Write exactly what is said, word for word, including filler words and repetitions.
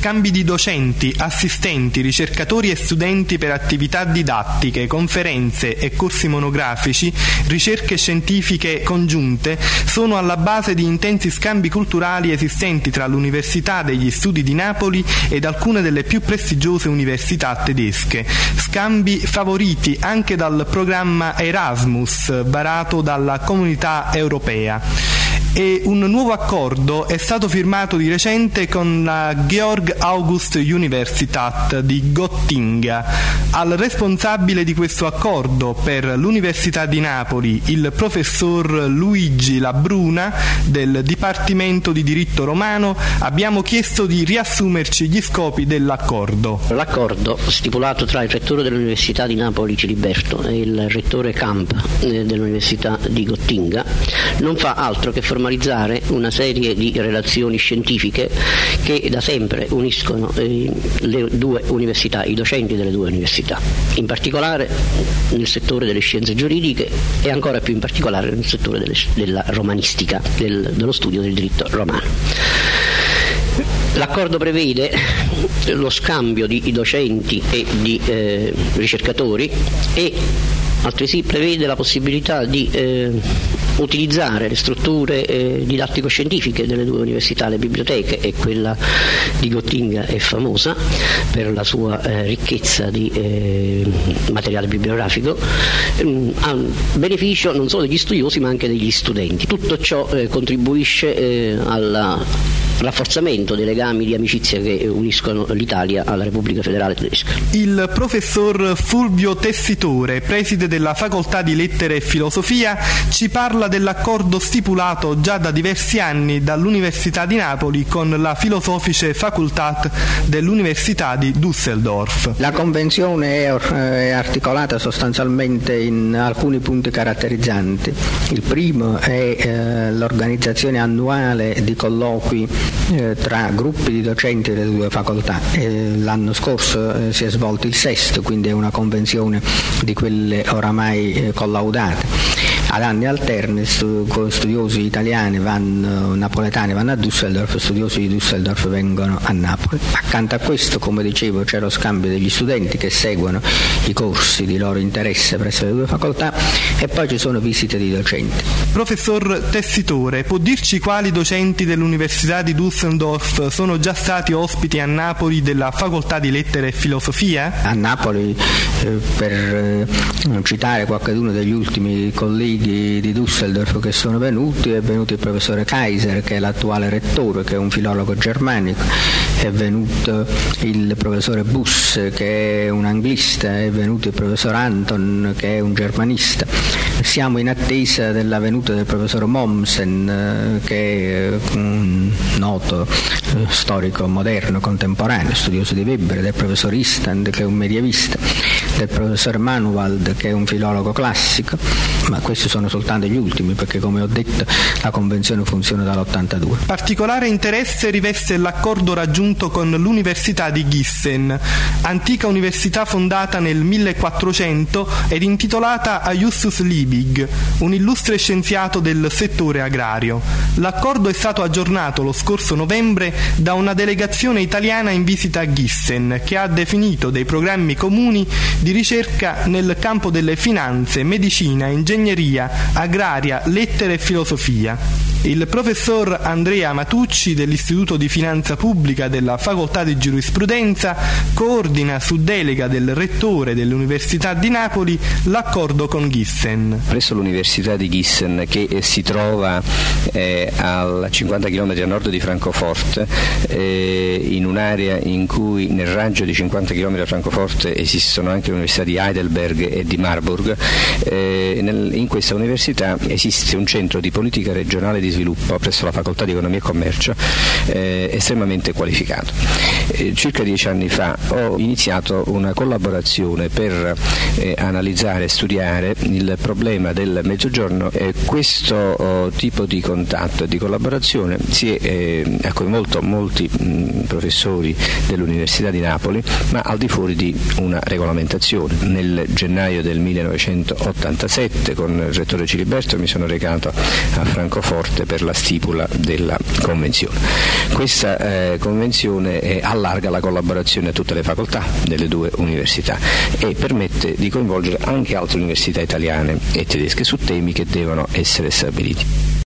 scambi di docenti, assistenti, ricercatori e studenti per attività didattiche, conferenze e corsi monografici, ricerche scientifiche congiunte sono alla base di intensi scambi culturali esistenti tra l'Università degli Studi di Napoli ed alcune delle più prestigiose università tedesche, scambi favoriti anche dal programma Erasmus varato dalla Comunità Europea. E un nuovo accordo è stato firmato di recente con la Georg August Universität di Gottinga. Al responsabile di questo accordo per l'Università di Napoli, il professor Luigi Labruna del Dipartimento di Diritto Romano, abbiamo chiesto di riassumerci gli scopi dell'accordo. L'accordo stipulato tra il rettore dell'Università di Napoli Ciliberto e il rettore Camp dell'Università di Gottinga non fa altro che formalizzare una serie di relazioni scientifiche che da sempre uniscono eh, le due università, i docenti delle due università, in particolare nel settore delle scienze giuridiche e ancora più in particolare nel settore delle, della romanistica, del, dello studio del diritto romano. L'accordo prevede lo scambio di docenti e di eh, ricercatori e altresì prevede la possibilità di eh, utilizzare le strutture eh, didattico-scientifiche delle due università, le biblioteche, e quella di Gottinga è famosa per la sua eh, ricchezza di eh, materiale bibliografico, eh, a beneficio non solo degli studiosi ma anche degli studenti. Tutto ciò eh, contribuisce eh, alla rafforzamento dei legami di amicizia che uniscono l'Italia alla Repubblica Federale Tedesca. Il professor Fulvio Tessitore, preside della Facoltà di Lettere e Filosofia, ci parla dell'accordo stipulato già da diversi anni dall'Università di Napoli con la Philosophische Fakultät dell'Università di Düsseldorf. La convenzione è articolata sostanzialmente in alcuni punti caratterizzanti. Il primo è eh, l'organizzazione annuale di colloqui Eh, tra gruppi di docenti delle due facoltà. Eh, l'anno scorso eh, si è svolto il sesto, quindi è una convenzione di quelle oramai eh, collaudate. Ad anni alterni stu- studiosi italiani vanno, napoletani vanno a Düsseldorf, studiosi di Düsseldorf vengono a Napoli. Accanto a questo, come dicevo, c'è lo scambio degli studenti che seguono i corsi di loro interesse presso le due facoltà e poi ci sono visite di docenti. Professor Tessitore, può dirci quali docenti dell'Università di Düsseldorf sono già stati ospiti a Napoli della Facoltà di Lettere e Filosofia? A Napoli, eh, per eh, citare qualcuno degli ultimi colleghi di Düsseldorf che sono venuti, è venuto il professore Kaiser, che è l'attuale rettore, che è un filologo germanico, è venuto il professore Buss, che è un anglista, è venuto il professor Anton, che è un germanista. Siamo in attesa della venuta del professor Mommsen, che è un noto storico moderno contemporaneo, studioso di Weber, del professor Istand, che è un medievista, del professor Manuwald, che è un filologo classico, ma questi sono soltanto gli ultimi, perché come ho detto la convenzione funziona dall'ottantadue. Particolare interesse riveste l'accordo raggiunto con l'Università di Gießen, antica università fondata nel millequattrocento ed intitolata a Justus Liebig, un illustre scienziato del settore agrario. L'accordo è stato aggiornato lo scorso novembre da una delegazione italiana in visita a Gießen, che ha definito dei programmi comuni di ricerca nel campo delle finanze, medicina, ingegneria, agraria, lettere e filosofia. Il professor Andrea Matucci dell'Istituto di Finanza Pubblica della Facoltà di Giurisprudenza coordina su delega del rettore dell'Università di Napoli l'accordo con Gießen. Presso l'Università di Gießen, che eh, si trova eh, a cinquanta chilometri a nord di Francoforte, eh, in un'area in cui nel raggio di cinquanta chilometri da Francoforte esistono anche le università di Heidelberg e di Marburg, eh, nel, in questa università esiste un centro di politica regionale di sviluppo presso la Facoltà di Economia e Commercio eh, estremamente qualificato. Eh, circa dieci anni fa ho iniziato una collaborazione per eh, analizzare e studiare il problema del Mezzogiorno e questo oh, tipo di contatto e di collaborazione si è eh, ha coinvolto molti mh, professori dell'Università di Napoli, ma al di fuori di una regolamentazione. Nel gennaio del millenovecentottantasette con il rettore Ciliberto mi sono recato a Francoforte base per la stipula della convenzione. Questa eh, convenzione eh, allarga la collaborazione a tutte le facoltà delle due università e permette di coinvolgere anche altre università italiane e tedesche su temi che devono essere stabiliti.